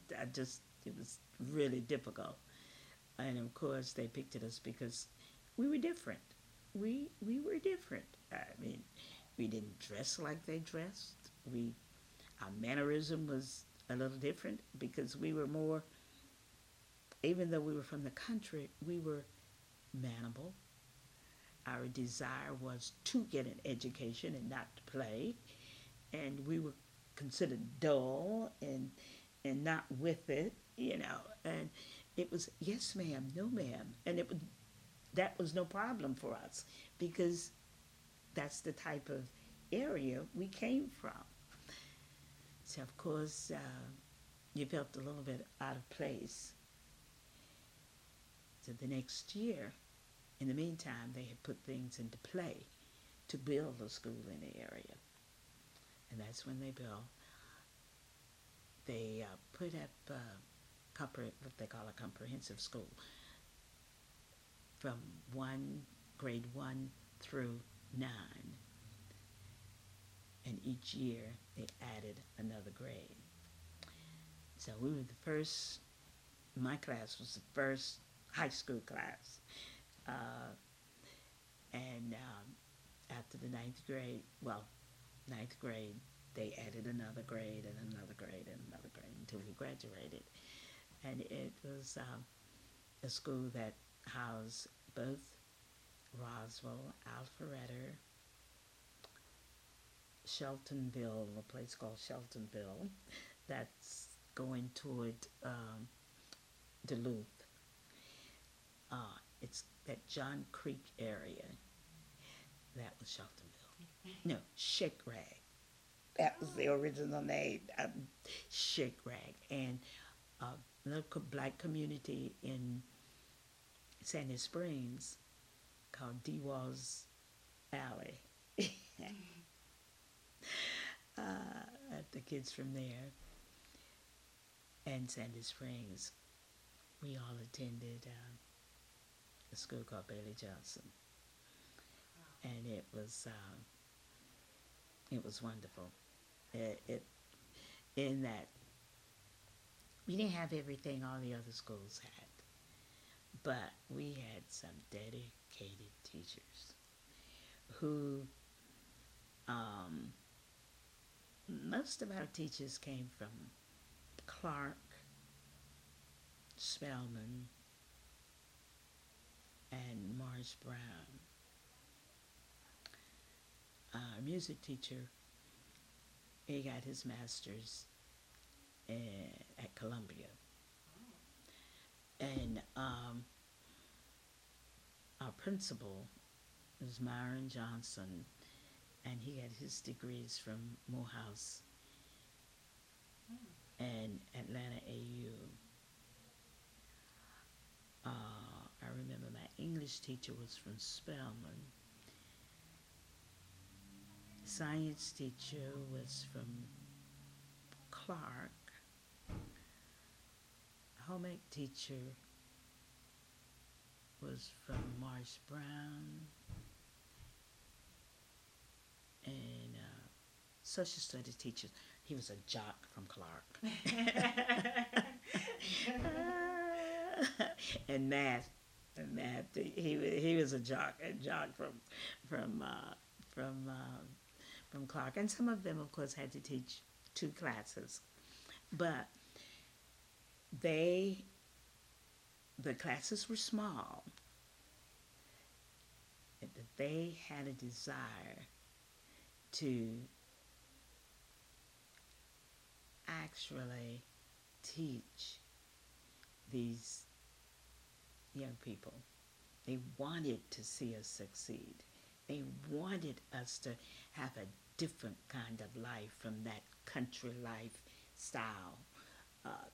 it was really difficult. And of course, they picked at us because we were different. We were different. I mean, we didn't dress like they dressed. We Our mannerism was a little different because we were more. Even though we were from the country, we were manable. Our desire was to get an education and not to play, and we were considered dull and not with it, and it was yes ma'am, no ma'am, and that was no problem for us because that's the type of area we came from. So of course you felt a little bit out of place. So the next year, in the meantime, they had put things into play to build a school in the area, and that's when they put up what they call a comprehensive school from grade 1 through 9, and each year they added another grade. So we were the first. My class was the first high school class, uh, and after the ninth grade, they added another grade and another grade and another grade until we graduated. And it was a school that housed both Roswell, Alpharetta, Sheltonville, a place called Sheltonville, that's going toward Duluth. It's that John Creek area. That was Sheltonville. No, Shake Rag. That was the original name, Shake Rag. And a local black community in Sandy Springs called DeWall's Alley. The kids from there and Sandy Springs, we all attended a school called Bailey Johnson, and it was wonderful. It in that we didn't have everything all the other schools had, but we had some dedicated teachers who most of our teachers came from Clark, Spelman, and Morris Brown. Our music teacher, he got his master's at Columbia. And our principal was Myron Johnson, and he got his degrees from Morehouse and Atlanta AU. I remember my English teacher was from Spelman. Science teacher was from Clark. Home ec teacher was from Morris Brown. And social studies teacher, he was a jock from Clark. And math, he was a jock from Clark, and some of them, of course, had to teach 2 classes, but the classes were small. They had a desire to actually teach these young people. They wanted to see us succeed. They wanted us to have a different kind of life from that country lifestyle